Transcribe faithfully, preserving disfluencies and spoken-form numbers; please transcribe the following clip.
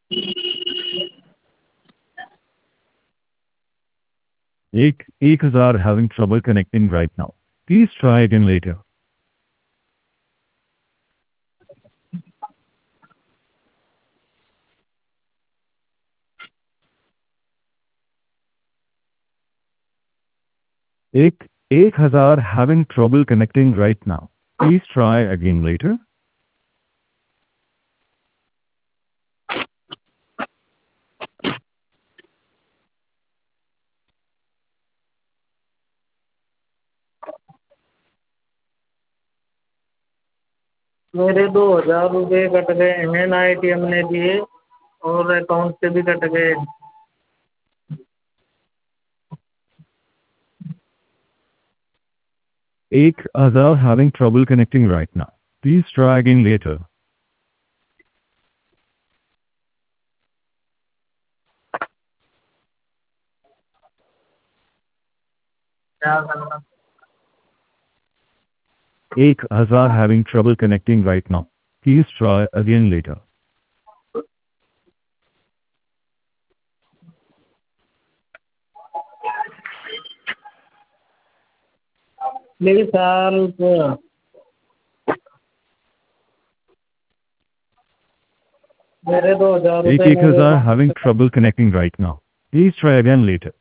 एक एक हजार having trouble connecting right now. Please try again later. एक एक हजार having trouble connecting right now. Please try again later. मेरे दो हजार रुपये कट गए हैं ना एटीएम ने दिए और अकाउंट से भी कट गए। एक हजार having trouble connecting right now. Please try again later. क्या करना? एक हजार having trouble connecting right now. Please try again later. मेरे साल को मेरे दो हजार एक रुपये एक हजार having trouble connecting right now. Please try again later.